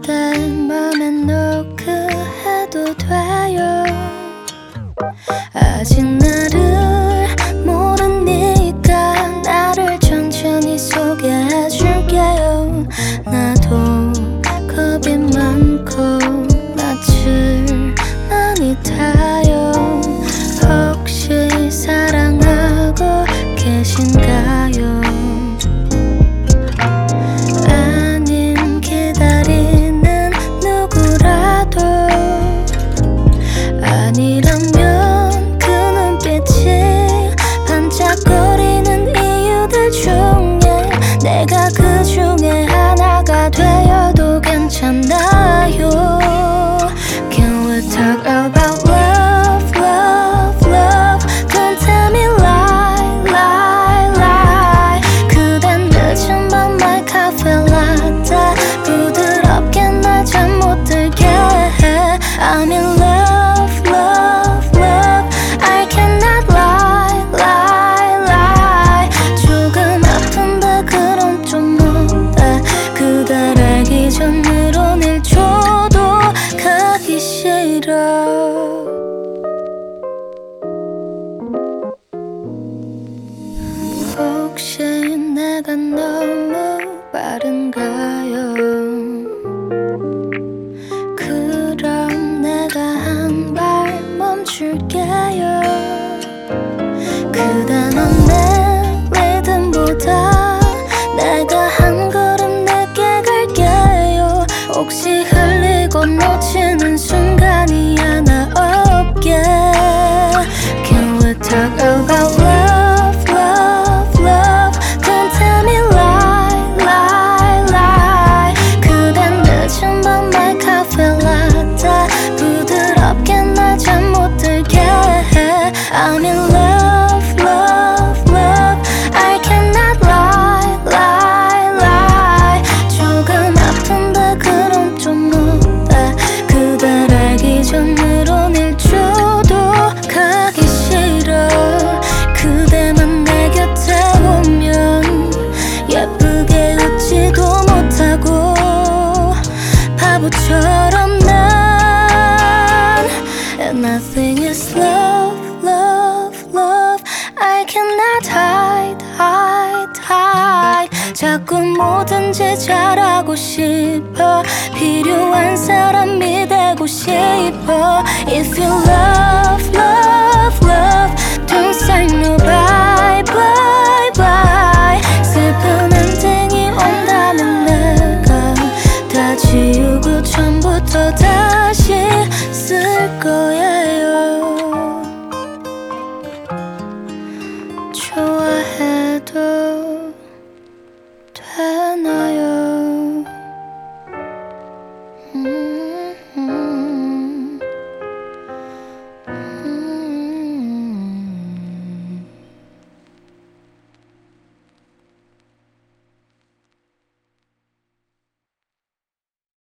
내 맘에 노크해도 돼요. 아직 나를 모르니까 나를 천천히 소개해줄게요. 나도 겁이 많고 낯을 많이 타요. 혹시 사랑하고 계신가요? 아님 기다리는 누구라도 아니라면 그 눈빛이 반짝거리는 이유들 중에 내가 그 중에 하나가 되어도 괜찮나요? Can we talk about love, love, love? Don't tell me lie, lie, lie. 그댄 늦은 밤의 카페 라떼 부드럽게 날 잠 못 들게 해. I'm in love, love, love. I cannot lie, lie, lie. 조금 아픈데 그런 좀 못해. 그댈 알기 전으로 일 줘도 가기 싫어. 혹시 내가 너무 빠른가요? 그럼 내가 한 발 멈출게요. 그대는 내 리듬보다 내가 한 걸음 늦게 갈게요. 혹시 흘리고 놓치는 순간이 하나 없게. Can we talk about love, love, love? Don't tell me lie, lie, lie. 그댄 늦은 밤의 카페 라떼 부드럽게 날 잠 못 들게 해. I'm in love, love, love. I cannot lie, lie, lie. 조금 아픈데 그런 좀 못해. 그댈 알기 전으로 일 줘도 가기 싫어. 그대만 내 곁에 오면 예쁘게 웃지도 못하고 바보처럼 난 And nothing is love, love, love. I cannot hide, hide, hide. 자꾸 뭐든지 잘하고 싶어. 필요한 사람이 되고 싶어. If you love, love